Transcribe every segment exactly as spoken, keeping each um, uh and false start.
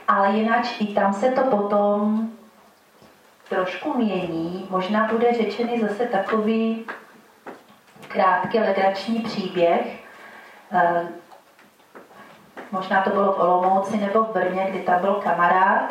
Ale jinak i tam se to potom trošku mění. Možná bude řečený zase takový krátký legrační příběh. E, možná to bylo v Olomouci nebo v Brně, kdy tam byl kamarád.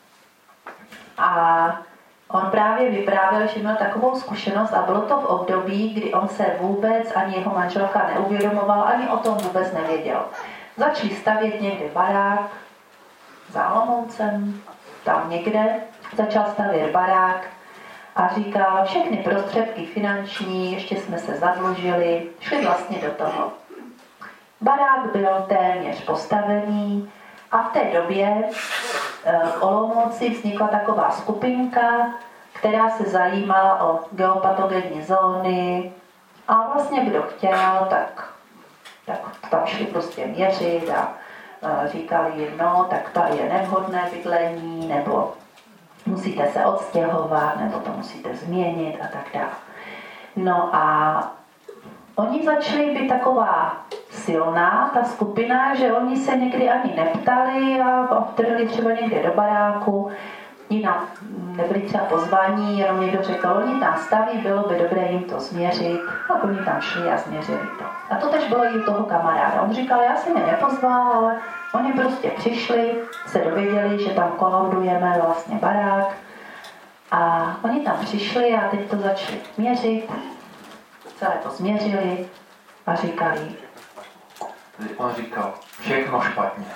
A on právě vyprávěl, že měl takovou zkušenost a bylo to v období, kdy on se vůbec, ani jeho manželka neuvědomoval, ani o tom vůbec nevěděl. Začali stavět někde barák za Olomoucem, tam někde, začal stavět barák a říkal, všechny prostředky finanční, ještě jsme se zadlužili, šli vlastně do toho. Barák byl téměř postavený a v té době v Olomouci vznikla taková skupinka, která se zajímala o geopatogenní zóny a vlastně kdo chtěl, tak, tak tam šli prostě měřit a říkali jim, no, tak tady je nevhodné bydlení, nebo musíte se odstěhovat, nebo to musíte změnit a tak dále. No a oni začali být taková silná, ta skupina, že oni se někdy ani neptali a vtrhli třeba někde do baráku, jinak nebyli třeba pozvaní, jenom někdo řekl, oni tam staví, bylo by dobré jim to změřit, a oni tam šli a změřili to. A to tež bylo i u toho kamaráda. On říkal, já jsem je nepozval, ale oni prostě přišli, se dověděli, že tam kolaudujeme vlastně barák a oni tam přišli a teď to začali měřit, celé to změřili a říkali, on říkal, všechno špatně.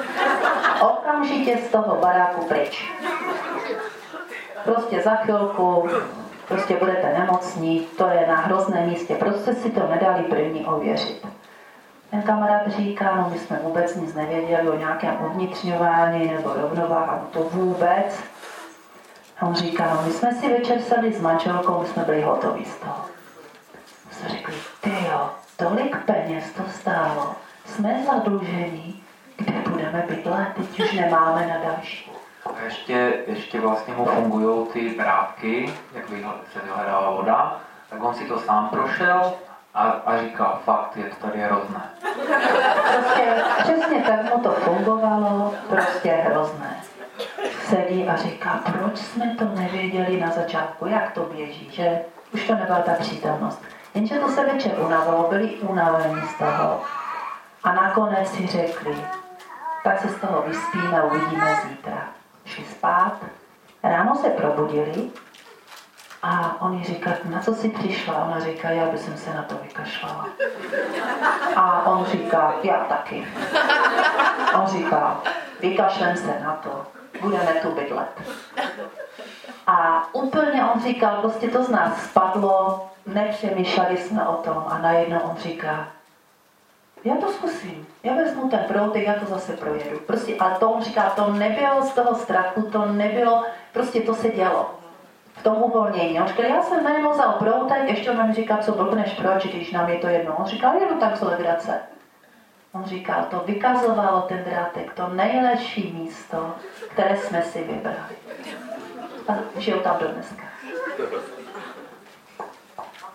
Okamžitě z toho baráku pryč. Prostě za chvilku, prostě budete nemocní, to je na hrozném místě, prostě si to nedali první ověřit. Ten kamarád říká, no my jsme vůbec nic nevěděli o nějakém uvnitřňování nebo rovnováhu, to vůbec. A on říká, no my jsme si večer sedli s manželkou, my jsme byli hotoví z toho. My jsme řekli, tyjo, tolik peněz to stálo, jsme zadlužení, kde budeme bydlet, teď už nemáme na další. A ještě, ještě vlastně mu fungují ty vrátky, jak se vyhledala voda, tak on si to sám prošel a, a říkal, fakt, je to tady hrozné. Prostě přesně tak mu to fungovalo, prostě hrozné. Sedí a říká, proč jsme to nevěděli na začátku, jak to běží, že už to nebyla ta přítomnost. Jenže to se večer unavilo, byli unavení z toho. A nakonec si řekli, tak se z toho vyspíme, uvidíme zítra. Šli spát, ráno se probudili a oni říkají, na co jsi přišla? Ona říká, já bych se na to vykašlala. A on říká, já taky. On říká, vykašlem se na to, budeme tu bydlet. A úplně on říkal, prostě to z nás spadlo, nepřemýšleli jsme o tom a najednou on říká, já to zkusím, já vezmu ten proutek, já to zase projedu. Prostě, ale to on říká, to nebylo z toho strachu, to nebylo, prostě to se dělo. V tom uvolnění. On říkal, já jsem najednou vzal proutek, ještě on mi říká, co blbneš, proč, když nám je to jedno. On říkal, jenom tak z legrace. On říkal, to vykazovalo ten drátek, to nejlepší místo, které jsme si vybrali. A žijou tam do dneska.